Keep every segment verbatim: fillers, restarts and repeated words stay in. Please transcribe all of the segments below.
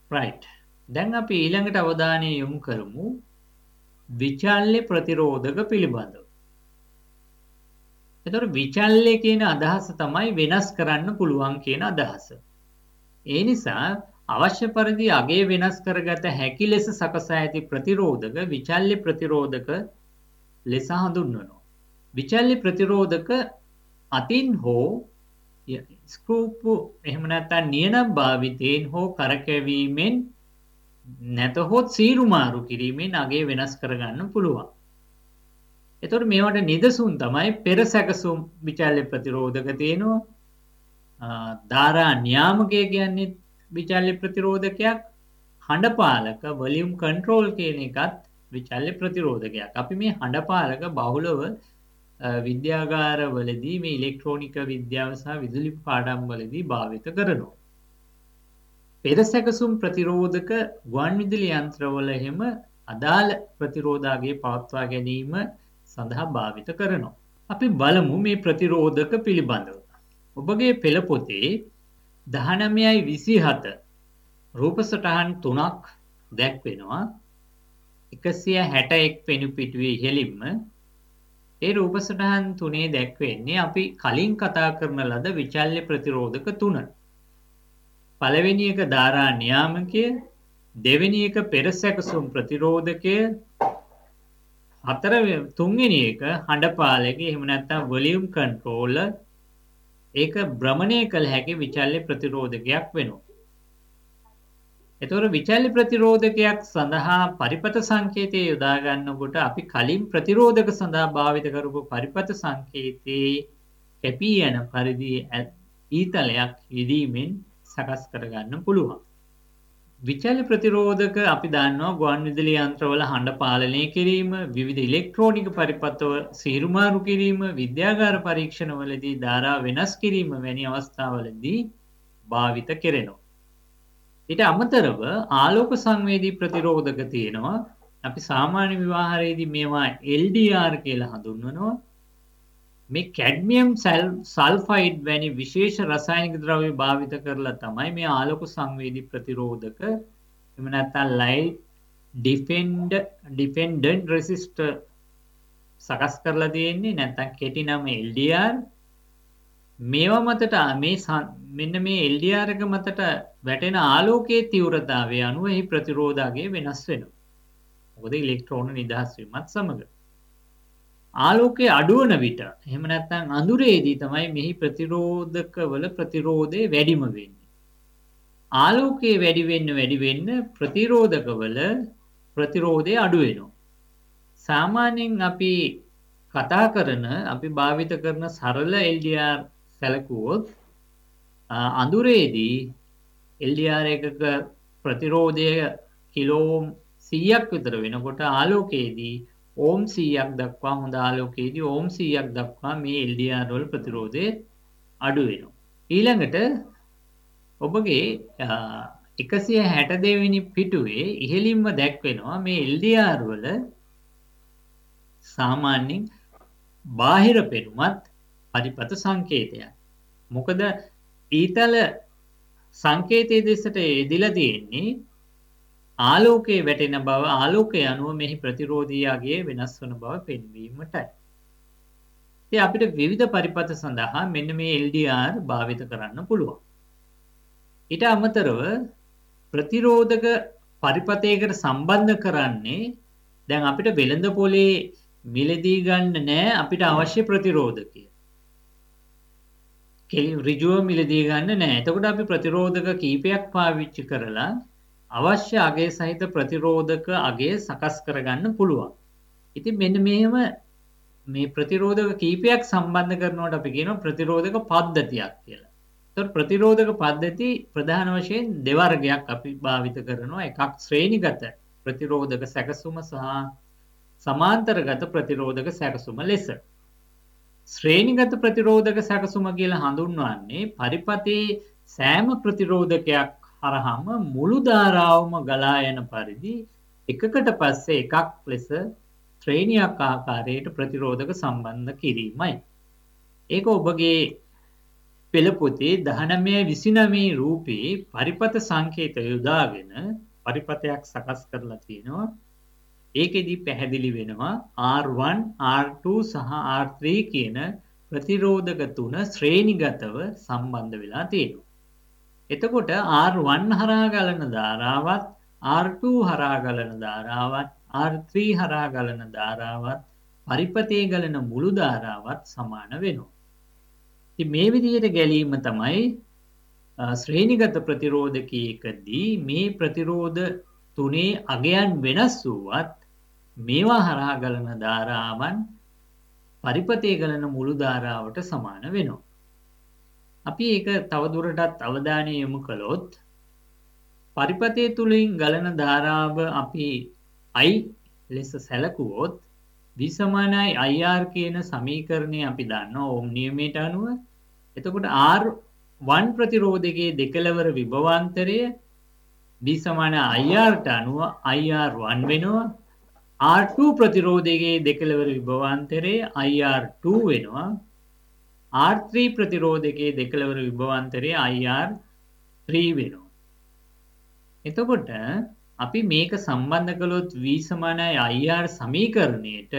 right. දැන් අපි ඊළඟට අවධානය යොමු කරමු විචල්්‍ය ප්‍රතිරෝධක පිළිබඳව. එතකොට විචල්්‍ය කියන අදහස තමයි වෙනස් කරන්න පුළුවන් කියන අදහස. ඒ නිසා අවශ්‍ය පරිදි අගය වෙනස් කරගත හැකි ලෙස සකසා ඇති ප්‍රතිරෝධක විචල්්‍ය ප්‍රතිරෝධක ලෙස හඳුන්වනවා. විචල්්‍ය ප්‍රතිරෝධක අතින් හෝ ස්කූප්පු එහෙම නැත්නම් නියනම් භාවිතයෙන් හෝ කරකැවීමෙන් නැතහොත් සීරු මාරු කිරීමෙන් අගය වෙනස් කරගන්න පුළුවන්. එතකොට මේවට නිදසුන් තමයි පෙර සැකසුම් විචල්්‍ය ප්‍රතිරෝධක තියෙනවා. ධාරා නියාමකය කියන්නේ විචල්්‍ය ප්‍රතිරෝධකයක්. හඬපාලක වොලියුම් කන්ට්‍රෝල් කියන එකත් විචල්්‍ය ප්‍රතිරෝධකයක්. අපි මේ හඬපාලක බහුලව විද්‍යාගාරවලදී මේ ඉලෙක්ට්‍රොනික විද්‍යාව සහ විදුලි පාඩම් වලදී භාවිත කරනවා. පෙර සැකසුම් ප්‍රතිරෝධක ගුවන් විදුලි යන්ත්‍රවල එහෙම අදාළ ප්‍රතිරෝධාගේ පවත්වා ගැනීම සඳහා භාවිත කරනවා. අපි බලමු මේ ප්‍රතිරෝධක පිළිබඳව. ඔබගේ පෙළ පොතේ දහනවයයි විසිහත රූප සටහන් තුනක් දැක්වෙනවා. එකසිය හැට එක් පෙනු පිටුවේ ඉහළින්ම ඒ රූප සටහන් තුනේ දැක්වෙන්නේ අපි කලින් කතා කරන ලද විචල්්‍ය ප්‍රතිරෝධක තුන. පළවෙනි එක ධාරා නියාමකය, දෙවෙනි එක පෙර සැකසුම් ප්‍රතිරෝධකය, හතර තුන්වෙනි එක හඬපාලක එහෙම නැත්නම් වොලියුම් කන්ට්‍රෝලර්. ඒක භ්‍රමණය කළ හැකි විචල්්‍ය ප්‍රතිරෝධකයක් වෙනවා. එතකොට විචල්්‍ය ප්‍රතිරෝධකයක් සඳහා පරිපත සංකේතය යොදා ගන්නකොට අපි කලින් ප්‍රතිරෝධක සඳහා භාවිත කරපු පරිපත සංකේතයේ කැපී යන පරිදි ඊතලයක් යෙදීමෙන් සකස් කරගන්න පුළුවන්. විචල්්‍ය ප්‍රතිරෝධක අපි දන්නවා ගුවන් විදුලි යන්ත්‍රවල හඬ පාලනය කිරීම, විවිධ ඉලෙක්ට්‍රොනික පරිපත්වල සීරුමාරු කිරීම, විද්‍යාගාර පරීක්ෂණවලදී ධාරා වෙනස් කිරීම වැනි අවස්ථාවලදී භාවිත කෙරෙනවා. ඊට අමතරව ආලෝක සංවේදී ප්‍රතිරෝධක තියෙනවා. අපි සාමාන්‍ය විවාහයේදී මේවා එල් ඩී ආර් කියලා හඳුන්වනවා. මේ කැඩ්මියම් සල්ෆයිඩ් වැනි විශේෂ රසායනික ද්‍රව්‍ය භාවිත කරලා තමයි මේ ආලෝක සංවේදී ප්‍රතිරෝධක එහෙම නැත්නම් ලයිට් ඩිෆෙන්ඩ් ඩිෆෙන්ඩන්ට් රෙසිස්ටර් සකස් කරලා තියෙන්නේ. නැත්නම් කෙටි නම එල් ඩී ආර්. මේවා මතට මේ මෙන්න මේ එල් ඩී ආර් එක මතට වැටෙන ආලෝකයේ තීව්‍රතාවය අනුව එහි ප්‍රතිරෝධාගය වෙනස් වෙනවා. මොකද ඉලෙක්ට්‍රෝන නිදහස් වීමත් සමග ආලෝකය අඩුවන විට එහෙම නැත්නම් අඳුරේදී තමයි මෙහි ප්‍රතිරෝධකවල ප්‍රතිරෝධය වැඩිම වෙන්නේ. ආලෝකය වැඩි වෙන්න වැඩි වෙන්න ප්‍රතිරෝධකවල ප්‍රතිරෝධය අඩු වෙනවා. සාමාන්‍යයෙන් අපි කතා කරන අපි භාවිත කරන සරල එල් ඩී ආර් සැලකුවොත් අඳුරේදී එල් ඩී ආර් එකක ප්‍රතිරෝධය කිලෝ සීයක් විතර වෙනකොට ආලෝකයේදී ඕම් සීයක් දක්වා හොඳ ආලෝකයේදී ඕම් සීයක් දක්වා මේ එල් ඩී ආර් වල ප්‍රතිරෝධය අඩු වෙනවා. ඊළඟට ඔබගේ එකසිය හැට දෙක වෙනි පිටුවේ ඉහළින්ම දැක්වෙනවා මේ එල් ඩී ආර් වල සාමාන්‍යයෙන් බාහිර පෙනුමත් පරිපත සංකේතයක්. මොකද ඊතල සංකේතයේ දෙසට යෙදিলা තියෙන්නේ ආලෝකයේ වැටෙන බව, ආලෝකය අනුව මෙහි ප්‍රතිරෝධීයගේ වෙනස් වන බව පෙන්වීමටයි. ඉතින් අපිට විවිධ පරිපත සඳහා මෙන්න මේ එල් ඩී ආර් භාවිත කරන්න පුළුවන්. ඊට අමතරව ප්‍රතිරෝධක පරිපතයකට සම්බන්ධ කරන්නේ දැන් අපිට වෙළඳ පොලේ මිලදී ගන්න නෑ අපිට අවශ්‍ය ප්‍රතිරෝධකය. ඍජුව මිලදී ගන්න නෑ. එතකොට අපි ප්‍රතිරෝධක කීපයක් පාවිච්චි කරලා අවශ්‍ය අගය සහිත ප්‍රතිරෝධක අගය සකස් කරගන්න පුළුවන්. ඉතින් මෙන්න මෙහෙම මේ ප්‍රතිරෝධක කීපයක් සම්බන්ධ කරනකොට අපි කියනවා ප්‍රතිරෝධක පද්ධතියක් කියලා. එතකොට ප්‍රතිරෝධක පද්ධති ප්‍රධාන වශයෙන් දෙවර්ගයක් අපි භාවිත කරනවා. එකක් ශ්‍රේණිගත ප්‍රතිරෝධක සැකසුම සහ සමාන්තරගත ප්‍රතිරෝධක සැකසුම ලෙස. ශ්‍රේණිගත ප්‍රතිරෝධක සැකසුම කියලා හඳුන්වන්නේ පරිපතේ සෑම ප්‍රතිරෝධකයක් හරහාම මුළු ධාරාවම ගලා යන පරිදි එකකට පස්සේ එකක් ලෙස ශ්‍රේණියක් ආකාරයට ප්‍රතිරෝධක සම්බන්ධ කිරීමයි. ඒක ඔබගේ පෙළ පොතේ දහනවය විසිනවය රූපේ පරිපත සංකේත යොදාගෙන පරිපතයක් සකස් කරලා තියෙනවා. ඒකෙදි පැහැදිලි වෙනවා ආර් වන්, ආර් ටූ සහ ආර් ත්‍රී කියන ප්‍රතිරෝධක තුන ශ්‍රේණිගතව සම්බන්ධ වෙලා තියෙනවා. එතකොට ආර් වන් හරහා ගලන ධාරාවත්, ආර් ටූ හරහා ගලන ධාරාවත්, ආර් ත්‍රී හරහා ගලන ධාරාවත්, පරිපතේ ගලන මුළු ධාරාවත් සමාන වෙනවා. ඉතින් මේ විදිහට ගැලීම තමයි ශ්‍රේණිගත ප්‍රතිරෝධකයකදී මේ ප්‍රතිරෝධ තුනේ අගයන් වෙනස් වුවත් මේවා හරහා ගලන ධාරාවන් පරිපතේ ගලන මුළු ධාරාවට සමාන වෙනවා. අපි ඒක තවදුරටත් අවධානය යොමු කළොත් පරිපතේ තුලින් ගලන ධාරාව අපි I ලෙස සැලකුවොත් V සමානයි I R කියන සමීකරණය අපි දන්නවා ඕම් නියමයට අනුව. එතකොට ආර් වන් ප්‍රතිරෝධකයේ දෙකලවර විභවාන්තරය V සමාන I R ට අනුව I R වන් වෙනවා. ආර් ටූ ප්‍රතිරෝධකයේ දෙකලවර විභවාන්තරය I R ටූ වෙනවා. ආර් ත්‍රී ප්‍රතිරෝධකයේ දෙකලවර විභවාන්තරය I R ත්‍රී වෙනවා. එතකොට අපි මේක සම්බන්ධ කළොත් V සමානයි I R සමීකරණයට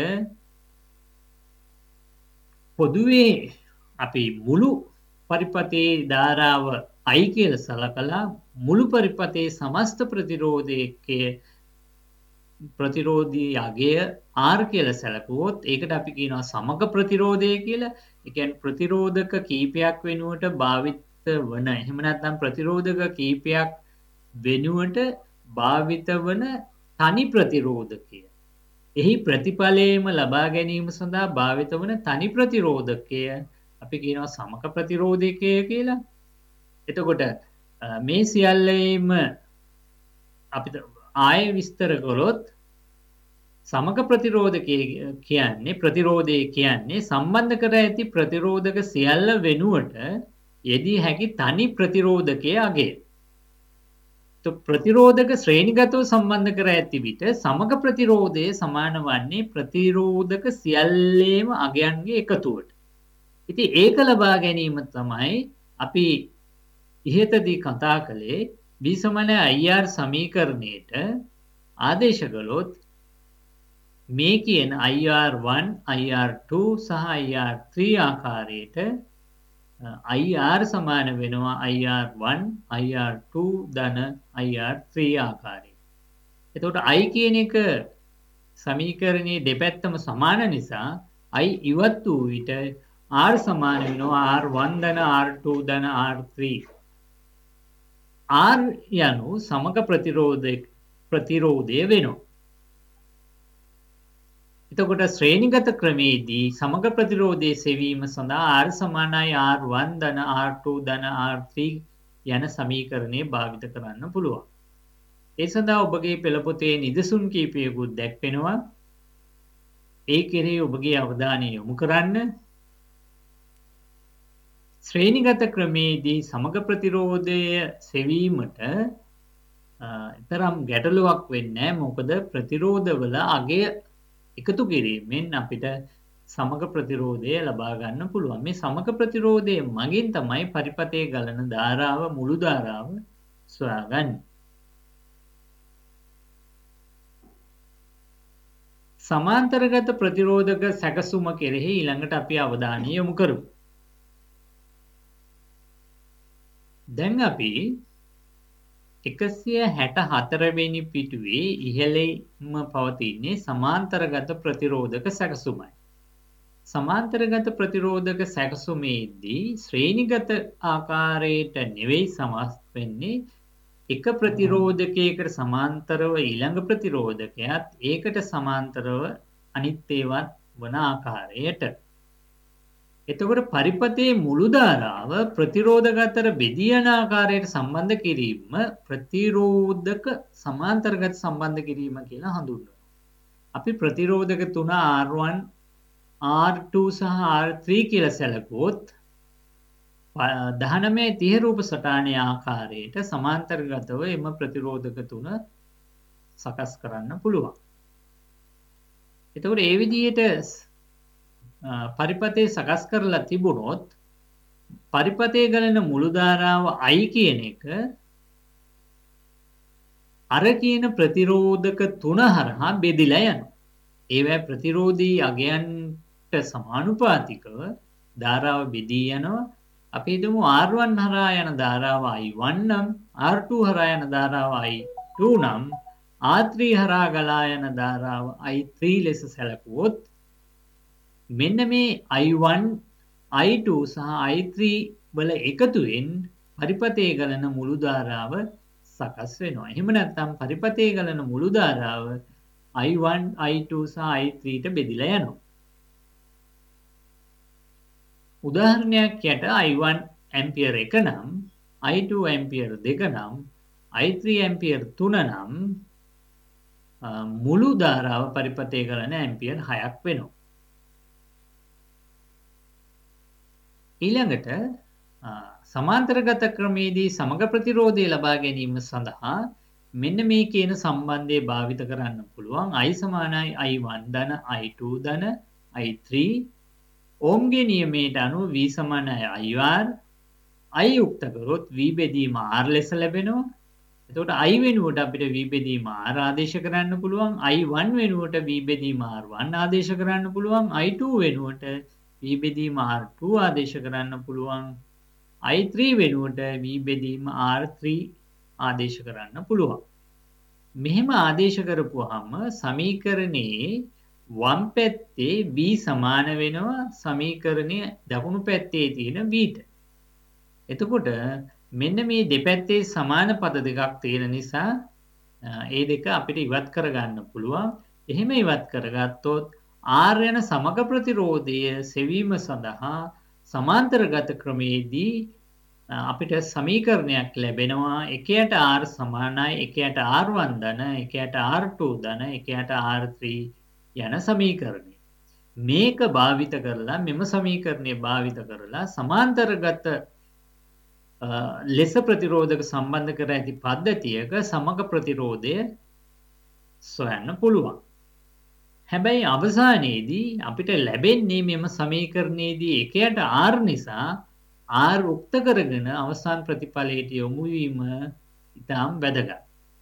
පොදුවේ අපි මුළු පරිපතේ ධාරාව I කියලා සලකලා මුළු පරිපතේ සමස්ත ප්‍රතිරෝධකයේ ප්‍රතිරෝධී අගය R කියලා සැලකුවොත් ඒකට අපි කියනවා සමග ප්‍රතිරෝධය කියලා. ඒ කියන්නේ ප්‍රතිරෝධක කීපයක් වෙනුවට භාවිත වන එහෙම නැත්නම් ප්‍රතිරෝධක කීපයක් වෙනුවට භාවිත වන තනි ප්‍රතිරෝධකය. එහි ප්‍රතිඵලයේම ලබා ගැනීම සඳහා භාවිත වන තනි ප්‍රතිරෝධකය අපි කියනවා සමක ප්‍රතිරෝධකය කියලා. එතකොට මේ සියල්ලේම අපිට ආයෙ විස්තර කළොත් සමක ප්‍රතිරෝධකය කියන්නේ ප්‍රතිරෝධය කියන්නේ සම්බන්ධ කර ඇති ප්‍රතිරෝධක සියල්ල වෙනුවට යෙදී හැකි තනි ප්‍රතිරෝධකයේ අගය. તો ප්‍රතිරෝධක ශ්‍රේණිගතව සම්බන්ධ කර ඇති විට සමග ප්‍රතිරෝධය සමාන වන්නේ ප්‍රතිරෝධක සියල්ලේම අගයන්ගේ එකතුවට. ඉතින් ඒක ලබා ගැනීම තමයි අපි ඉහතදී කතා කළේ V සමාන I R සමීකරණයට ආදේශ කළොත් මේ කියන I R one, I R two සහ I R ත්‍රී ආකාරයට I R සමාන වෙනවා I R one, I R two ධන I R ත්‍රී ආකාරයට. එතකොට I කියන එක සමීකරණයේ දෙපැත්තම සමාන නිසා I ඉවත් වූ විට R සමාන වෙනවා R වන් ධන R ටූ ධන R ත්‍රී. R යනු සමග ප්‍රතිරෝධය ප්‍රතිරෝධය වෙනවා. එතකොට ශ්‍රේණිගත ක්‍රමයේදී සමග ප්‍රතිරෝධයේ සෙවීම සඳහා R සමානයි R වන් ධන R ටූ ධන R ත්‍රී යන සමීකරණය භාවිත කරන්න පුළුවන්. ඒ සඳහා ඔබගේ පෙළ පොතේ නිදසුන් කීපයකුත් දැක්වෙනවා. ඒ කෙරෙහි ඔබගේ අවධානය යොමු කරන්න. ශ්‍රේණිගත ක්‍රමයේදී සමග ප්‍රතිරෝධය සෙවීමට තරම් ගැටලුවක් වෙන්නේ නැහැ. මොකද ප්‍රතිරෝධවල අගය එකතු කිරීමෙන් අපිට සමග ප්‍රතිරෝධය ලබා ගන්න පුළුවන්. මේ සමග ප්‍රතිරෝධය මගින් තමයි පරිපතේ ගලන ධාරාව මුළු ධාරාව සොයාගන්නේ. සමාන්තරගත ප්‍රතිරෝධක සැකසුම කෙරෙහි ඊළඟට අපි අවධානය යොමු කරමු. දැන් අපි එකසිය හැට හතර වෙනි පිටුවේ ඉහළින්ම පවතින්නේ සමාන්තරගත ප්‍රතිරෝධක සැකසුමයි. සමාන්තරගත ප්‍රතිරෝධක සැකසුමේදී ශ්‍රේණිගත ආකාරයට නෙවෙයි සමස් වෙන්නේ එක ප්‍රතිරෝධකයකට සමාන්තරව ඊළඟ ප්‍රතිරෝධකයත් ඒකට සමාන්තරව අනිත් ඒවාත් වන ආකාරයට. එතකොට පරිපතේ මුළු ධාරාව ප්‍රතිරෝධක අතර බෙදී යන ආකාරයට සම්බන්ධ කිරීම ප්‍රතිරෝධක සමාන්තරගත සම්බන්ධ කිරීම කියලා හඳුන්වනවා. අපි ප්‍රතිරෝධක තුන R වන්, R ටූ සහ R ත්‍රී කියලා සැලකුවොත් දහනවය තිහ රූප සටහනේ ආකාරයට සමාන්තරගතව එම ප්‍රතිරෝධක තුන සකස් කරන්න පුළුවන්. එතකොට ඒ විදිහට පරිපතේ සකස් කරලා තිබුණොත් පරිපතේ ගලන මුළු ධාරාව I කියන එක අර කියන ප්‍රතිරෝධක තුන හරහා බෙදිලා යනවා. ඒවැ ප්‍රතිරෝධී අගයන්ට සමානුපාතිකව ධාරාව බෙදී යනවා. අපි හිතමු R one හරහා යන ධාරාව I one නම් R two හරහා යන ධාරාව I two නම් R three හරහා ගලා යන ධාරාව I three ලෙස සැලකුවොත් මෙන්න මේ I one I two සහ I three වල එකතුවෙන් පරිපතේ ගලන මුළු ධාරාව සකස් වෙනවා. එහෙම නැත්නම් පරිපතේ ගලන මුළු ධාරාව I one I two සහ I three ට බෙදිලා යනවා. උදාහරණයක් යට I one ඇම්පියර් එක නම් I two ඇම්පියර් දෙක නම් I three ඇම්පියර් තුන නම් මුළු ධාරාව පරිපතේ ගලන ඇම්පියර් හයක් වෙනවා. ඊළඟට සමාන්තරගත ක්‍රමයේදී සමග ප්‍රතිරෝධය ලබා ගැනීම සඳහා මෙන්න මේ කියන සම්බන්ධය භාවිත කරන්න පුළුවන්. I සමානයි I one ධන I two ධන I three ඕම්ගේ නියමයට අනුව V සමානයි I R I යුක්ත කරොත් V බෙදීම R ලෙස ලැබෙනවා. එතකොට I වෙනුවට අපිට V බෙදීම R ආදේශ කරන්න පුළුවන්. I one වෙනුවට V බෙදීම R one ආදේශ කරන්න පුළුවන්. I two වෙනුවට V බෙදීම R two ආදේශ කරන්න පුළුවන්. I three වෙනුවට V බෙදීම R three ආදේශ කරන්න පුළුවන්. මෙහෙම ආදේශ කරපුවාම සමීකරණයේ වම් පැත්තේ V සමාන වෙනවා සමීකරණයේ දකුණු පැත්තේ තියෙන V ට. එතකොට මෙන්න මේ දෙපැත්තේ සමාන පද දෙකක් තියෙන නිසා ඒ දෙක අපිට ඉවත් කරගන්න පුළුවන්. එහෙම ඉවත් කරගත්තොත් R යන සමග ප්‍රතිරෝධය සෙවීම සඳහා සමාන්තරගත ක්‍රමයේදී අපිට සමීකරණයක් ලැබෙනවා. එකයට R සමානයි එකයට R one ධන එකයට R two ධන එකයට R three යන සමීකරණය. මේක භාවිත කරලා මෙම සමීකරණය භාවිත කරලා සමාන්තරගත ලෙස ප්‍රතිරෝධක සම්බන්ධ කර ඇති පද්ධතියක සමග ප්‍රතිරෝධය සොයන්න පුළුවන්. හැබැයි අවසානයේදී අපිට ලැබෙන්නේ මෙම සමීකරණයේදී එකයට R නිසා R උක්ත කරගෙන අවසාන ප්‍රතිඵලයට යොමු වීම ඉතාම වැදගත්.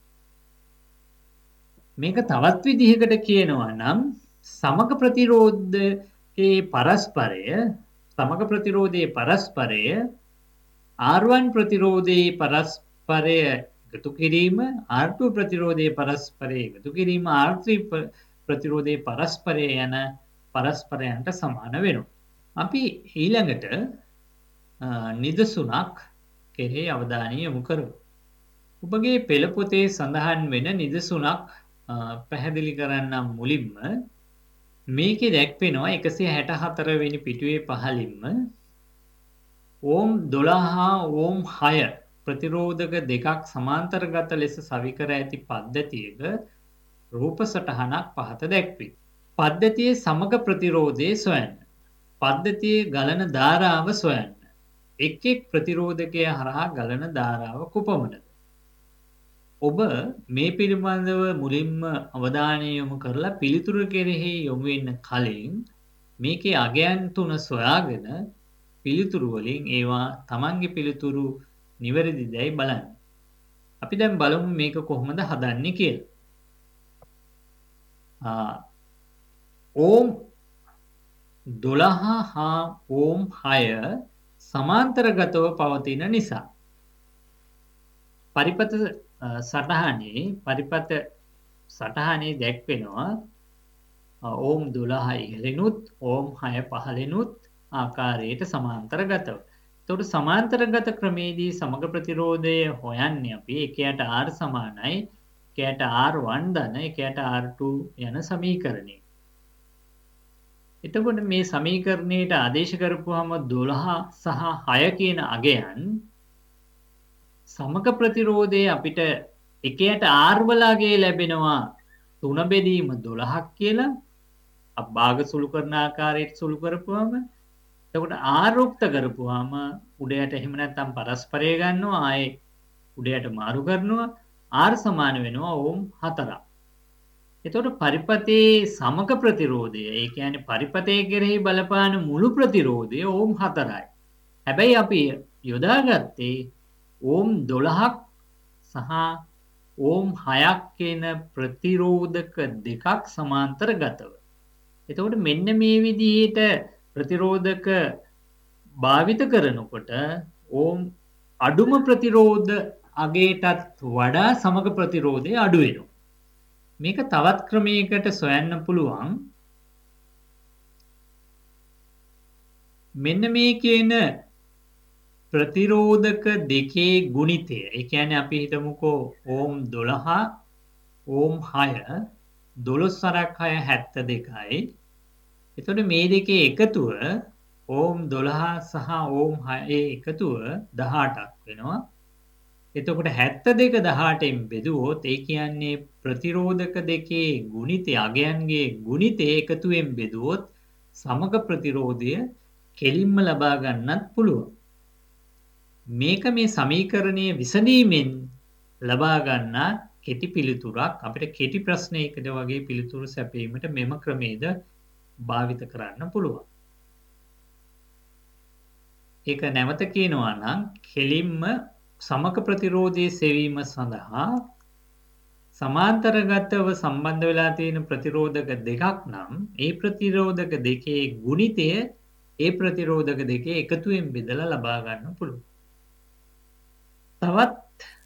මේක තවත් විදිහකට කියනවා නම් සමග ප්‍රතිරෝධයේ පරස්පරය සමග ප්‍රතිරෝධයේ පරස්පරය R one ප්‍රතිරෝධයේ පරස්පරය එකතු කිරීම R two ප්‍රතිරෝධයේ පරස්පරය එකතු කිරීම R three ප්‍රතිරෝධයේ පරස්පරය යන පරස්පරයන්ට සමාන වෙනවා. අපි ඊළඟට නිදසුනක් කෙරෙහි අවධානය යොමු කරමු. ඔබගේ පෙළ පොතේ සඳහන් වෙන නිදසුනක් පැහැදිලි කරන්නම් මුලින්ම මේකේ දැක්වෙනවා එකසිය හැට හතර වෙනි පිටුවේ පහළින්ම ඕම් දොළහ හා ඕම් හය ප්‍රතිරෝධක දෙකක් සමාන්තරගත ලෙස සවිකර ඇති පද්ධතියක රූප සටහනක් පහත දැක්වේ. පද්ධතියේ සමග ප්‍රතිරෝධය සොයන්න. පද්ධතියේ ගලන ධාරාව සොයන්න. එක් එක් ප්‍රතිරෝධකය හරහා ගලන ධාරාව කුපමණද? ඔබ මේ පිළිබඳව මුලින්ම අවධානය යොමු කරලා පිළිතුරු කෙරෙහි යොමු වෙන්න කලින් මේකේ අගයන් තුන සොයාගෙන පිළිතුරු වලින් ඒවා තමන්ගේ පිළිතුරු නිවැරදිදයි බලන්න. අපි දැන් බලමු මේක කොහොමද හදන්නේ කියලා. ඕම් දොළහ හා ඕම් හය සමාන්තරගතව පවතින නිසා පරිපත සටහනේ පරිපත සටහනේ දැක්වෙනවා ඕම් දොළහ ඉහළිනුත් ඕම් හය පහළිනුත් ආකාරයට සමාන්තරගතව. එතකොට සමාන්තරගත ක්‍රමේදී සමග ප්‍රතිරෝධය හොයන්නේ අපි එකයට R සමානයි එකයට R one ධන එකයට R two යන සමීකරණය. එතකොට මේ සමීකරණයට ආදේශ කරපුවාම දොළහ සහ හය කියන අගයන් සමග ප්‍රතිරෝධයේ අපිට එකයට R වල අගය ලැබෙනවා තුන බෙදීම දොළහක් කියලා. අභාග සුළු කරන ආකාරයට සුළු කරපුවාම එතකොට R උක්ත කරපුවාම උඩයට එහෙම නැත්නම් පරස්පරය ගන්නවා ආයේ උඩයට මාරු කරනවා R සමාන වෙනවා ඕම් හතරක්. එතකොට පරිපතේ සමග ප්‍රතිරෝධය ඒ කියන්නේ පරිපතේ කෙරෙහි බලපාන මුළු ප්‍රතිරෝධය ඕම් හතරයි. හැබැයි අපි යොදාගත්තේ ඕම් දොළහක් සහ ඕම් හයක් කියන ප්‍රතිරෝධක දෙකක් සමාන්තරගතව. එතකොට මෙන්න මේ විදිහට ප්‍රතිරෝධක භාවිත කරනකොට ඕම් අඩුම ප්‍රතිරෝධ අගයටත් වඩා සමග ප්‍රතිරෝධය අඩු වෙනවා. මේක තවත් ක්‍රමයකට සොයන්න පුළුවන්. මෙන්න මේ කියන ප්‍රතිරෝධක දෙකේ ගුණිතය. ඒ කියන්නේ අපි හිතමුකෝ ඕම් දොළහ ඕම් හය දොළොස් වරක් හය හැත්තෑ දෙකයි. එතකොට මේ දෙකේ එකතුව ඕම් දොළහ සහ ඕම් හයේ එකතුව දහඅටක් වෙනවා. එතකොට හැත්තෑ දෙක දහඅටෙන් බෙදුවොත් ඒ කියන්නේ ප්‍රතිරෝධක දෙකේ ගුණිතය අගයන්ගේ ගුණිතය එකතුවෙන් බෙදුවොත් සමග ප්‍රතිරෝධය කෙලින්ම ලබා ගන්නත් පුළුවන්. මේක මේ සමීකරණයේ විසඳීමෙන් ලබා ගන්නා කෙටි පිළිතුරක්. අපිට කෙටි ප්‍රශ්නයකට වගේ පිළිතුරු සැපීමට මෙම ක්‍රමයේද භාවිත කරන්න පුළුවන්. ඒක නැවත කියනවා නම් කෙලින්ම සමක ප්‍රතිරෝධයේ සෙවීම සඳහා සමාන්තරගතව සම්බන්ධ වෙලා තියෙන ප්‍රතිරෝධක දෙකක් නම් ඒ ප්‍රතිරෝධක දෙකේ ගුණිතය ඒ ප්‍රතිරෝධක දෙකේ එකතුවෙන් බෙදලා ලබා ගන්න පුළුවන්. තවත්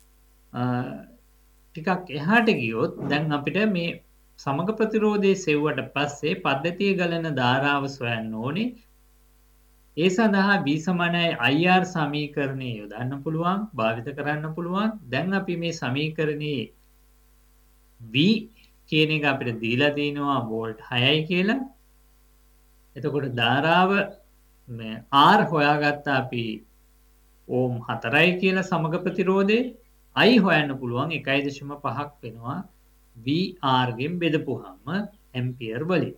ටිකක් එහාට ගියොත් දැන් අපිට මේ සමග ප්‍රතිරෝධයේ සෙව්වට පස්සේ පද්ධතිය ගලන ධාරාව සොයන්න ඕනේ. ඒ සඳහා V සමානයි I R සමීකරණය යොදන්න පුළුවන්, භාවිත කරන්න පුළුවන්. දැන් අපි මේ සමීකරණයේ V කියන එක අපිට දීලා තිනවා වෝල්ට් හයයි කියලා. එතකොට ධාරාව මේ R හොයාගත්ත අපි ඕම් හතරයි කියලා සමග ප්‍රතිරෝධේ. I හොයන්න පුළුවන් එකයි දශම පහක් වෙනවා V R ගෙන් බෙදපුවාම ඇම්පියර් වලින්.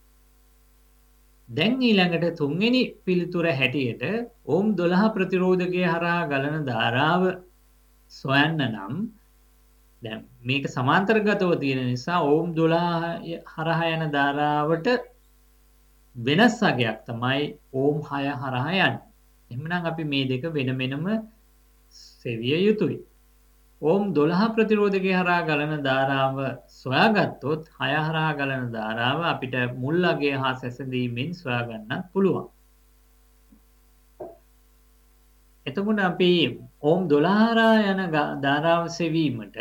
දැන් ඊළඟට තුන්වෙනි පිළිතුර හැටියට ඕම් දොළහ ප්‍රතිරෝධකයේ හරහා ගලන ධාරාව සොයන්න නම් දැන් මේක සමාන්තරගතව තියෙන නිසා ඕම් දොළහ හරහා යන ධාරාවට වෙනස් අගයක් තමයි ඕම් හය හරහා යන්නේ. එහෙනම් අපි මේ දෙක වෙන වෙනම සෙවිය යුතුයි. ඕම් දොළහ ප්‍රතිරෝධකයේ හරහා ගලන ධාරාව සොයාගත්තොත් හය හරහා ගලන ධාරාව අපිට මුල් අගය හා සැසඳීමෙන් සොයා ගන්නත් පුළුවන්. එතකොට අපි ඕම් දොළහ හරහා යන ධාරාව සෙවීමට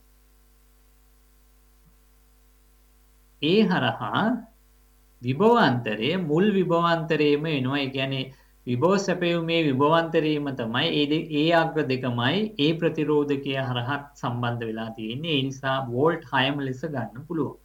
ඒ හරහා විභවාන්තරය මුල් විභවාන්තරයේම එනවා. ඒ කියන්නේ විභව සැපයුමේ විභවාන්තරයේම තමයි ඒ ඒ අග්‍ර දෙකමයි ඒ ප්‍රතිරෝධකය හරහා සම්බන්ධ වෙලා තියෙන්නේ. ඒ නිසා වෝල්ට් හයම ලෙස ගන්න පුළුවන්.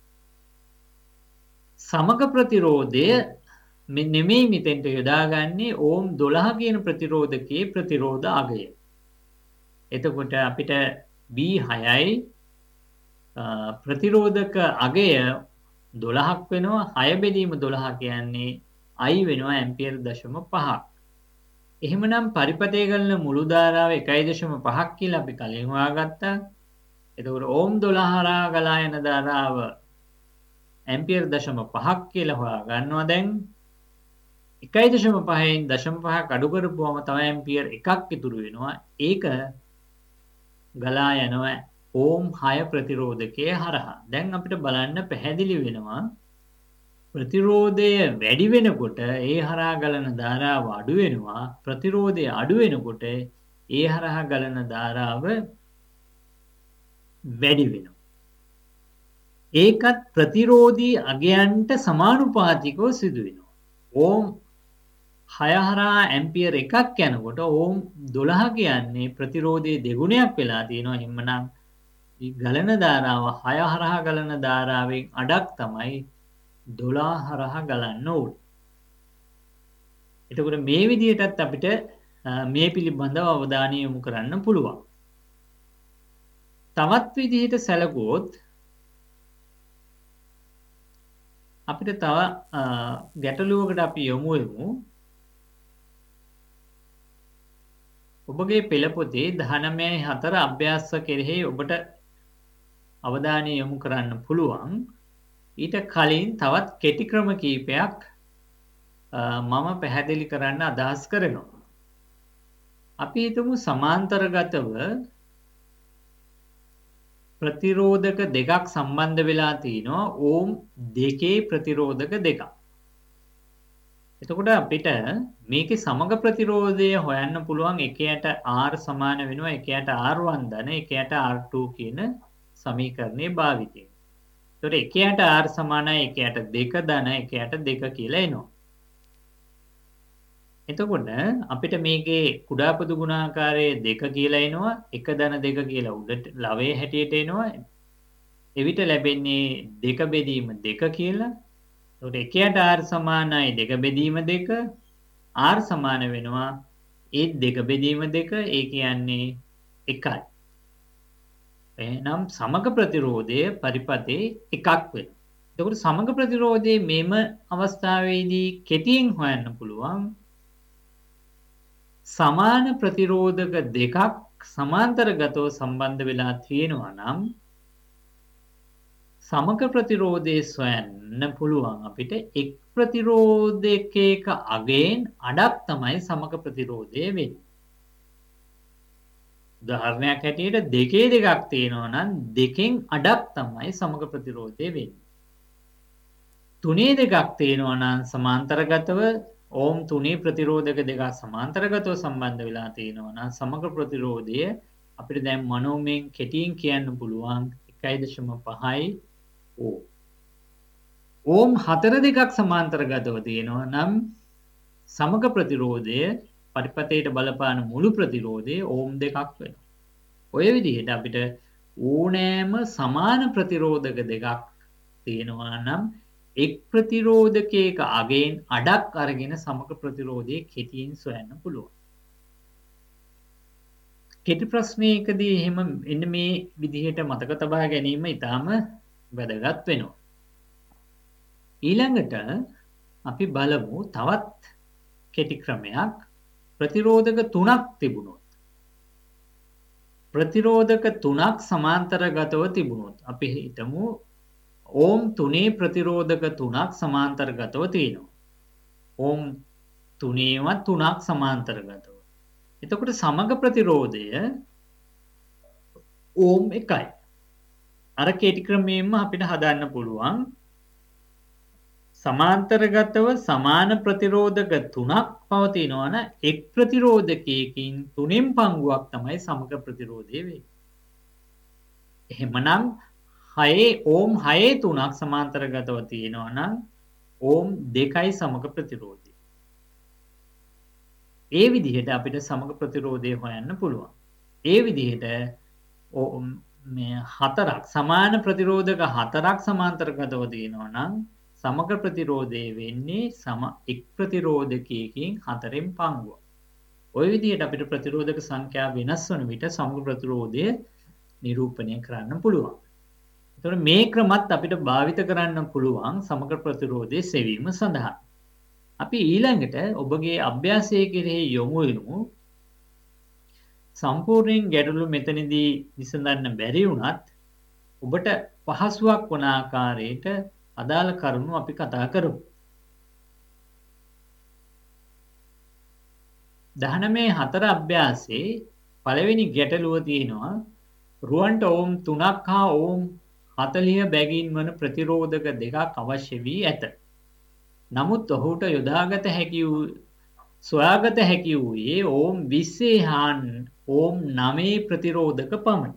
සමග ප්‍රතිරෝධය නෙමෙයි මෙතෙන්ට යොදාගන්නේ ඕම් දොළහ කියන ප්‍රතිරෝධකයේ ප්‍රතිරෝධ අගය. එතකොට අපිට V හයයි ප්‍රතිරෝධක අගය දොළහක් වෙනවා. හය බෙදීම දොළහ කියන්නේ I වෙනවා ඇම්පියර් දශම පහක්. එහෙමනම් පරිපථය ගලන මුළු ධාරාව එකයි දශම පහක් කියලා අපි කලින් හොයාගත්තා. එතකොට ඕම් දොළහ හරහා ගලා යන ධාරාව ඇම්පියර් දශම පහක් කියලා හොයා ගන්නවා. දැන් එකයි දශම පහෙන් දශම පහක් අඩු කරපුවම තමයි ඇම්පියර් එකක් ඉතුරු වෙනවා. ඒක ගලා යනවා ඕම් හය ප්‍රතිරෝධකයේ හරහා. දැන් අපිට බලන්න පැහැදිලි වෙනවා ප්‍රතිරෝධය වැඩි වෙනකොට ඒ හරහා ගලන ධාරාව අඩු වෙනවා. ප්‍රතිරෝධය අඩු වෙනකොට ඒ හරහා ගලන ධාරාව වැඩි වෙනවා. ඒකත් ප්‍රතිරෝධී අගයන්ට සමානුපාතිකව සිදු වෙනවා. ඕම් හය හරහා ඇම්පියර් එකක් යනකොට ඕම් දොළහ කියන්නේ ප්‍රතිරෝධයේ දෙගුණයක් වෙලා තියෙනවා. එහෙමනම් ගලන ධාරාව හය හරහා ගලන ධාරාවෙන් අඩක් තමයි දොළහ හරහා ගලන්න ඕන. එතකොට මේ විදිහටත් අපිට මේ පිළිබඳව අවධානය යොමු කරන්න පුළුවන්. තවත් විදිහට සැලකුවොත් අපිට තව ගැටලුවකට අපි යොමු වෙමු. ඔබගේ පෙළ පොතේ දහනවයයි හතර අභ්‍යාස කෙරෙහි ඔබට අවධානය යොමු කරන්න පුළුවන්. ඊට කලින් තවත් කෙටි ක්‍රම කීපයක් මම පැහැදිලි කරන්න අදහස් කරනවා. අපි හිතමු සමාන්තරගතව ප්‍රතිරෝධක දෙකක් සම්බන්ධ වෙලා තිනවා ඕම් දෙකේ ප්‍රතිරෝධක දෙකක්. එතකොට අපිට මේකේ සමග ප්‍රතිරෝධය හොයන්න පුළුවන් එකයට R සමාන වෙනවා එකයට R one ධන එකයට R two කියන සමීකරණය භාවිතයෙන්. එතකොට එකයට R සමානයි එකයට දෙක ධන එකයට දෙක කියලා එනවා. එතකොට අපිට මේකේ කුඩා පොදු ගුණාකාරයේ දෙක කියලා එනවා එක ධන දෙක කියලා උඩට ලවයේ හැටියට එනවා. එවිට ලැබෙන්නේ දෙක බෙදීම දෙක කියලා. එතකොට එකයට R සමානයි දෙක බෙදීම දෙක R සමාන වෙනවා ඒ දෙක බෙදීම දෙක ඒ කියන්නේ එකයි. එහෙනම් සමග ප්‍රතිරෝධය පරිපතේ එකක් වෙනවා. එතකොට සමග ප්‍රතිරෝධයේ මේම අවස්ථාවේදී කෙටියෙන් හොයන්න පුළුවන් සමාන ප්‍රතිරෝධක දෙකක් සමාන්තරගතව සම්බන්ධ වෙලා තියෙනවා නම් සමග ප්‍රතිරෝධයේ සොයන්න පුළුවන් අපිට එක් ප්‍රතිරෝධකයක අගයෙන් අඩක් තමයි සමග ප්‍රතිරෝධය වෙන්නේ. උදාහරණයක් හැටියට දෙකේ දෙකක් තියෙනවා නම් දෙකෙන් අඩක් තමයි සමග ප්‍රතිරෝධය වෙන්නේ. තුනේ දෙකක් තියෙනවා නම් සමාන්තරගතව ඕම් තුනේ ප්‍රතිරෝධක දෙක සමාන්තරගතව සම්බන්ධ වෙලා තියෙනවා නම් සමග ප්‍රතිරෝධය අපිට දැන් මනෝමයෙන් කෙටියෙන් කියන්න පුළුවන් එකයි දශම පහයි ඕම්. ඕම් හතර දෙකක් සමාන්තරගතව තියෙනවා නම් සමග ප්‍රතිරෝධය පරිපතේට බලපාන මුළු ප්‍රතිරෝධය ඕම් දෙකක් වෙනවා. ඔය විදිහට අපිට ඕනෑම සමාන ප්‍රතිරෝධක දෙකක් තියෙනවා නම් එක් ප්‍රතිරෝධකයක අගයෙන් අඩක් අරගෙන සමග ප්‍රතිරෝධය කෙටියෙන් සොයන්න පුළුවන්. කෙටි ප්‍රශ්නයකදී එහෙම එන්න මේ විදිහට මතක තබා ගැනීම ඉතාම වැදගත් වෙනවා. ඊළඟට අපි බලමු තවත් කෙටි ක්‍රමයක් ප්‍රතිරෝධක තුනක් තිබුණොත්. ප්‍රතිරෝධක තුනක් සමාන්තරගතව තිබුණොත් අපි හිතමු ඕම් තුනේ ප්‍රතිරෝධක තුනක් සමාන්තරගතව තියෙනවා. ඕම් තුනේවත් තුනක් සමාන්තරගතව. එතකොට සමග ප්‍රතිරෝධය ඕම් එකයි. අර කෙටි ක්‍රමයෙන්ම අපිට හදන්න පුළුවන් සමාන්තරගතව සමාන ප්‍රතිරෝධක තුනක් පවතිනවා නම් එක් ප්‍රතිරෝධකයකින් තුනෙන් පංගුවක් තමයි සමග ප්‍රතිරෝධය වෙන්නේ. එහෙමනම් හයේ ඕම් හයේ තුනක් සමාන්තරගතව තියෙනවා නම් ඕම් දෙකයි සමග ප්‍රතිරෝධය. ඒ විදිහට අපිට සමග ප්‍රතිරෝධය හොයන්න පුළුවන්. ඒ විදිහට ඕම් මේ හතරක් සමාන ප්‍රතිරෝධක හතරක් සමාන්තරගතව තියෙනවා නම් සමග ප්‍රතිරෝධය වෙන්නේ සම එක් ප්‍රතිරෝධකයකින් හතරෙන් පංගුවක්. ওই විදිහට අපිට ප්‍රතිරෝධක සංඛ්‍යාව වෙනස් වන විට සමග ප්‍රතිරෝධය නිරූපණය කරන්න පුළුවන්. එතකොට මේ ක්‍රමත් අපිට භාවිත කරන්න පුළුවන් සමග ප්‍රතිරෝධයේ සෙවීම සඳහා. අපි ඊළඟට ඔබගේ අභ්‍යාසයේ කෙරෙහි යොමු වෙමු. සම්පූර්ණයෙන් ගැටලු මෙතනදී විසඳන්න බැරි වුණත් ඔබට පහසුවක් වන ආකාරයට අදාළ කරුණු අපි කතා කරමු. දහනවයේ හතර අභ්‍යාසයේ පළවෙනි ගැටලුව තියෙනවා රුවන්ට ඕම් තුනක් හා ඕම් හතළිහ බැගින් වන ප්‍රතිරෝධක දෙකක් අවශ්‍ය වී ඇත. නමුත් ඔහුට යොදාගත හැකි වූ සොයාගත හැකි වූයේ ඕම් විස්සේ හා ඕම් නවයේ ප්‍රතිරෝධක පමණි.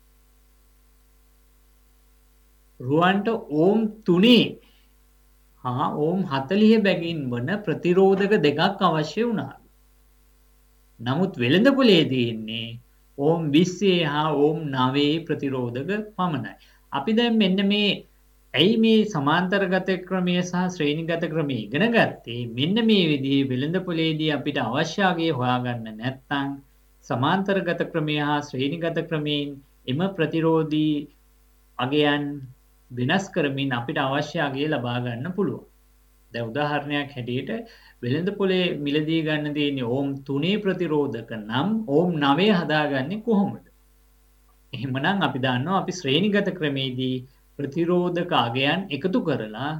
රුවන්ට ඕම් තුනේ හා ඕම් හතළිහ බැගින් වන ප්‍රතිරෝධක දෙකක් අවශ්‍ය වුණා. නමුත් වෙළඳපොලේ තියෙන්නේ ඕම් විස්සේ හා ඕම් නවයේ ප්‍රතිරෝධක පමණයි. අපි දැන් මෙන්න මේ ඇයි මේ සමාන්තරගත ක්‍රමය සහ ශ්‍රේණිගත ක්‍රමය ඉගෙන ගත්තේ මෙන්න මේ විදිහේ වෙළඳපොලේදී අපිට අවශ්‍ය අගය හොයාගන්න නැත්නම් සමාන්තරගත ක්‍රමය හා ශ්‍රේණිගත ක්‍රමයෙන් එම ප්‍රතිරෝධී අගයන් වෙනස් කරමින් අපිට අවශ්‍ය අගය ලබා ගන්න පුළුවන්. දැන් උදාහරණයක් හැටියට වෙළඳපොලේ මිලදී ගන්න තියෙන්නේ ඕම් තුනේ ප්‍රතිරෝධක නම් ඕම් නවය හදාගන්නේ කොහොමද? එහෙමනම් අපි දන්නවා අපි ශ්‍රේණිගත ක්‍රමේදී ප්‍රතිරෝධක අගයන් එකතු කරලා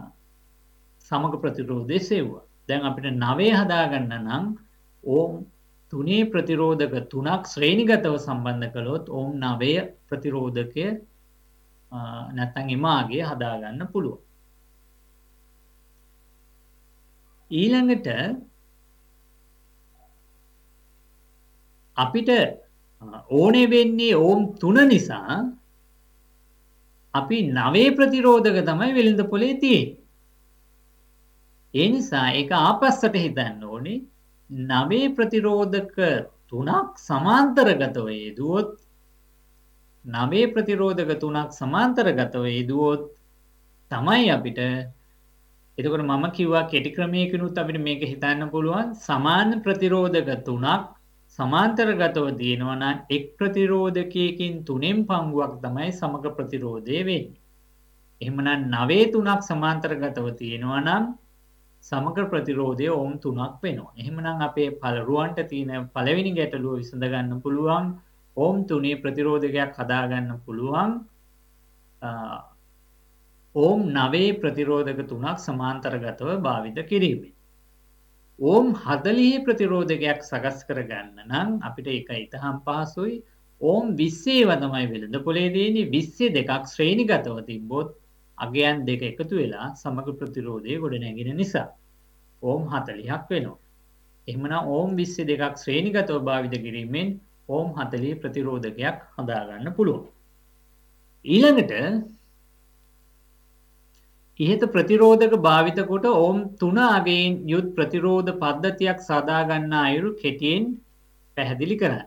සමග ප්‍රතිරෝධය සෙව්වා. දැන් අපිට නවය හදාගන්න නම් ඕම් තුනේ ප්‍රතිරෝධක තුනක් ශ්‍රේණිගතව සම්බන්ධ කළොත් ඕම් නවය ප්‍රතිරෝධකය නැත්නම් එමාගේ හදා ගන්න පුළුවන්. ඊළඟට අපිට ඕනේ වෙන්නේ ඕම් තුන නිසා අපි නවයේ ප්‍රතිරෝධක තමයි වෙළඳ පොලේ තියෙන්නේ. ඒ නිසා ඒක ආපස්සට හිතන්න ඕනේ. නවයේ ප්‍රතිරෝධක තුනක් සමාන්තරගතව යෙදුවොත් නවයේ ප්‍රතිරෝධක තුනක් සමාන්තරගතව යෙදුවොත් තමයි අපිට එතකොට මම කිව්වා කෙටි ක්‍රමයකිනුත් අපිට මේක හිතන්න පුළුවන් සමාන ප්‍රතිරෝධක තුනක් සමාන්තරගතව තියෙනවා නම් එක් ප්‍රතිරෝධකයකින් තුනෙන් පංගුවක් තමයි සමග ප්‍රතිරෝධය වෙන්නේ. එහෙමනම් නවයේ තුනක් සමාන්තරගතව තියෙනවා නම් සමග ප්‍රතිරෝධය ඕම් තුනක් වෙනවා. එහෙමනම් අපේ පළරුවන්ට තියෙන පළවෙනි ගැටලුව විසඳ ගන්න පුළුවන් ඕම් තුනේ ප්‍රතිරෝධකයක් හදා ගන්න පුළුවන් ඕම් නවයේ ප්‍රතිරෝධක තුනක් සමාන්තරගතව භාවිත කිරීමෙන්. ඕම් හතළිහේ ප්‍රතිරෝධකයක් සකස් කරගන්න නම් අපිට ඒක ඊටහම් පහසුයි. ඕම් විස්සේ ඒවා තමයි වෙළඳ පොලේ දෙන්නේ. විස්සේ දෙකක් ශ්‍රේණිගතව තිබ්බොත් අගයන් දෙක එකතු වෙලා සමග ප්‍රතිරෝධය ගොඩ නැගින නිසා ඕම් හතළිහක් වෙනවා. එහෙමනම් ඕම් විස්සේ දෙකක් ශ්‍රේණිගතව භාවිත කිරීමෙන් ඕම් හතළිහ ප්‍රතිරෝධකයක් හදා ගන්න පුළුවන්. ඊළඟට ඉහත ප්‍රතිරෝධක භාවිත කොට ඕම් තුන අගයෙන් යුත් ප්‍රතිරෝධ පද්ධතියක් සාදා ගන්නා අයුරු කෙටියෙන් පැහැදිලි කරන්න.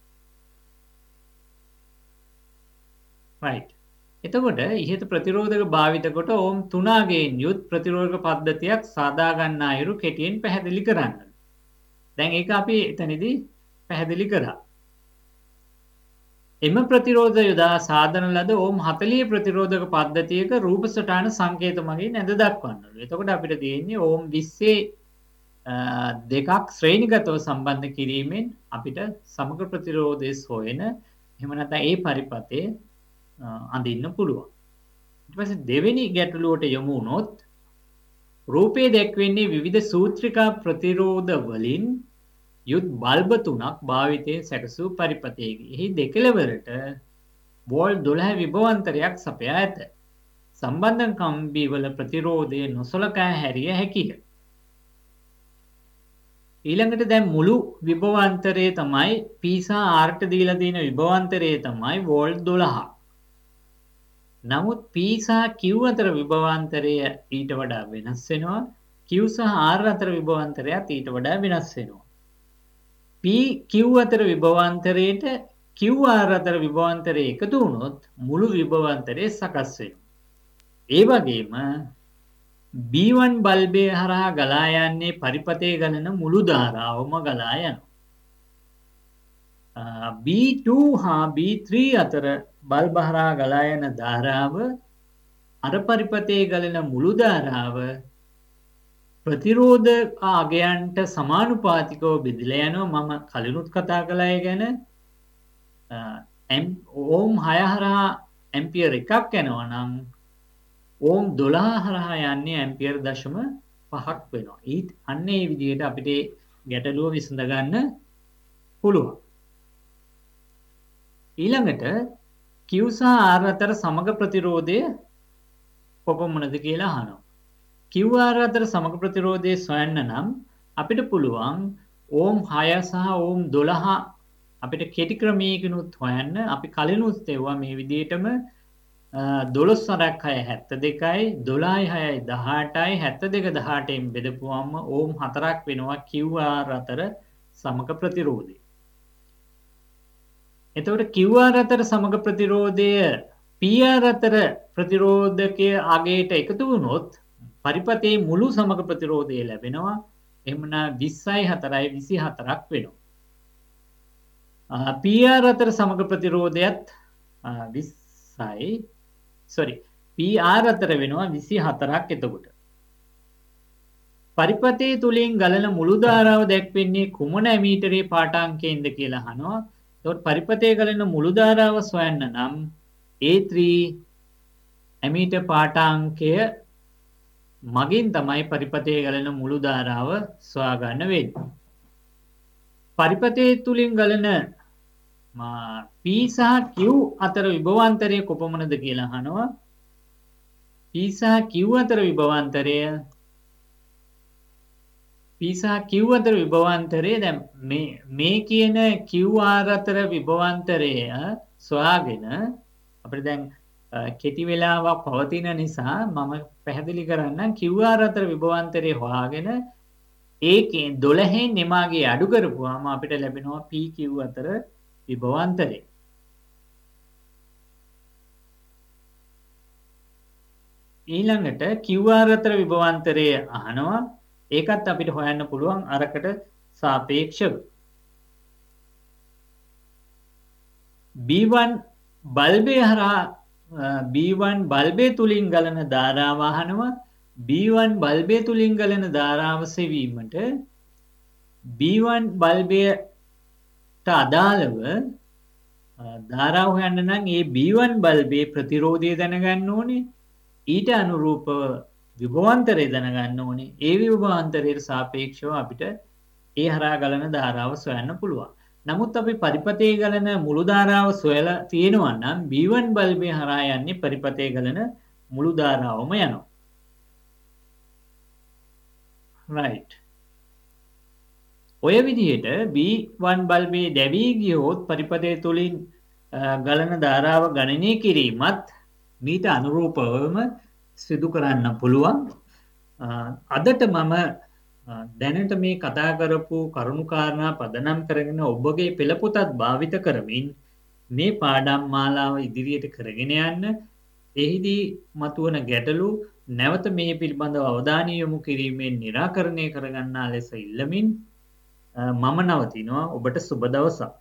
right. එතකොට ඉහත ප්‍රතිරෝධක භාවිත කොට ඕම් තුන අගයෙන් යුත් ප්‍රතිරෝධක පද්ධතියක් සාදා ගන්නා අයුරු කෙටියෙන් පැහැදිලි කරන්න. දැන් ඒක අපි එතනදී පැහැදිලි කරා. එම ප්‍රතිරෝධ යොදා සාධන ලද ඕම් හතළිහ ප්‍රතිරෝධක පද්ධතියක රූප සටහන සංකේත මගින් ඇඳ දක්වන්නලු. එතකොට අපිට තියෙන්නේ ඕම් විස්සේ දෙකක් ශ්‍රේණිගතව සම්බන්ධ කිරීමෙන් අපිට සමග ප්‍රතිරෝධය හොයන එහෙම නැත්නම් ඒ පරිපතේ අඳින්න පුළුවන්. ඊට පස්සේ දෙවෙනි ගැටලුවට යමු වුණොත් රූපයේ දැක්වෙන්නේ විවිධ සූත්‍රිකා ප්‍රතිරෝධ වලින් යුත් බල්බ තුනක් භාවිතයෙන් සැකසූ පරිපතයකි. එහි දෙකළවරට වෝල්ට් දොළහ විභවාන්තරයක් සපයා ඇත. සම්බන්ධ කම්බි වල ප්‍රතිරෝධය නොසලකා හැරිය හැකිය. ඊළඟට දැන් මුළු විභවාන්තරය තමයි P සහ R ට දීලා තියෙන විභවාන්තරය තමයි වෝල්ට් දොළහ. නමුත් P සහ Q අතර විභවාන්තරය ඊට වඩා වෙනස් වෙනවා. Q සහ R අතර විභවාන්තරයත් ඊට වඩා වෙනස් වෙනවා. P Q අතර විභවාන්තරයට Q R අතර විභවාන්තරය එකතු වුණොත් මුළු විභවාන්තරය සකස් වෙනවා. ඒ වගේම B one බල්බය හරහා ගලා යන්නේ පරිපතේ ගලන මුළු ධාරාවම ගලා යනවා. B two හා B three අතර බල්බ හරහා ගලා යන ධාරාව අර පරිපතේ ගලන මුළු ධාරාව ප්‍රතිරෝධ ආගයන්ට සමානුපාතිකව බෙදලා යනවා. මම කලිනුත් කතා කළා ඒ ගැන. ඕම් හය හරහා ඇම්පියර් එකක් යනවා නම් ඕම් දොළහ හරහා යන්නේ ඇම්පියර් දශම පහක් වෙනවා. ඊට අන්න ඒ විදිහට අපිට ගැටලුව විසඳ ගන්න පුළුවන්. ඊළඟට Q සහ R අතර සමග ප්‍රතිරෝධය කොපමණද කියලා අහනවා. Q R අතර සමග ප්‍රතිරෝධය සොයන්න නම් අපිට පුළුවන් ඕම් හය සහ ඕම් දොළහ අපිට කෙටි ක්‍රමයකිනුත් හොයන්න. අපි කලිනුත් තේවා මේ විදිහටම දොළොස් වරක් හය හැත්තෑ දෙකයි දොළහයි හයයි දහඅටයි හැත්තෑ දෙක දහඅටෙන් බෙදපුවම ඕම් හතරක් වෙනවා Q R අතර සමග ප්‍රතිරෝධය. එතකොට Q R අතර සමග ප්‍රතිරෝධය P R අතර ප්‍රතිරෝධකයේ අගයට එකතු වුණොත් පරිපතේ මුළු සමග ප්‍රතිරෝධය ලැබෙනවා. එහෙමනම් විස්සයි හතරයි විසිහතරක් වෙනවා. P R අතර සමග ප්‍රතිරෝධයත් විස්සයි sorry P R අතර වෙනවා විසිහතරක්. එතකොට පරිපතේ තුලින් ගලන මුළු ධාරාව දැක්වෙන්නේ කුමන ඇමීටරේ පාඨාංකයෙන්ද කියලා අහනවා. එතකොට පරිපතේ ගලන මුළු ධාරාව සොයන්න නම් A three ඇමීටර් පාඨාංකය මගින් තමයි පරිපතේ ගලන මුළු ධාරාව සොයා ගන්න වෙන්නේ. පරිපතේ තුලින් ගලන P සහ Q අතර විභවාන්තරය කොපමණද කියලා අහනවා. P සහ Q අතර විභවාන්තරය P සහ Q අතර විභවාන්තරය දැන් මේ මේ කියන Q R අතර විභවාන්තරය සොයාගෙන අපිට දැන් කෙටි වෙලාවක් පවතින නිසා මම පැහැදිලි කරන්නම් Q R අතර විභවාන්තරය හොයාගෙන ඒකෙන් දොළහෙන් නිමාගේ අඩු කරපුවාම අපිට ලැබෙනවා P Q අතර විභවාන්තරය. ඊළඟට Q R අතර විභවාන්තරය අහනවා. ඒකත් අපිට හොයන්න පුළුවන් අරකට සාපේක්ෂව. B one බල්බය හරහා B one බල්බය තුලින් ගලන ධාරාව අහනවා. B one බල්බය තුලින් ගලන ධාරාව සෙවීමට B one බල්බයට අදාළව ධාරාව හොයන්න නම් ඒ B one බල්බයේ ප්‍රතිරෝධය දැනගන්න ඕනේ. ඊට අනුරූපව විභවාන්තරය දැනගන්න ඕනේ. ඒ විභවාන්තරයට සාපේක්ෂව අපිට ඒ හරහා ගලන ධාරාව සොයන්න පුළුවන්. නමුත් අපි පරිපතේ ගලන මුළු ධාරාව සොයලා තියෙනවා නම් B one බල්බය හරහා යන්නේ පරිපතේ ගලන මුළු ධාරාවම යනවා. right. ඔය විදිහට B one බල්බේ දැවී ගියොත් පරිපතේ තුලින් ගලන ධාරාව ගණනය කිරීමත් මීට අනුරූපවම සිදු කරන්න පුළුවන්. අදට මම දැනට මේ කතා කරපු කරුණු කාරණා පදනම් කරගෙන ඔබගේ පෙළපොතත් භාවිත කරමින් මේ පාඩම් මාලාව ඉදිරියට කරගෙන යන්න. එහිදී මතුවන ගැටලු නැවත මේ පිළිබඳව අවධානය යොමු කිරීමෙන් निराකරණය කරගන්නා ලෙස ඉල්ලමින් මම නවතිනවා. ඔබට සුබ දවසක්.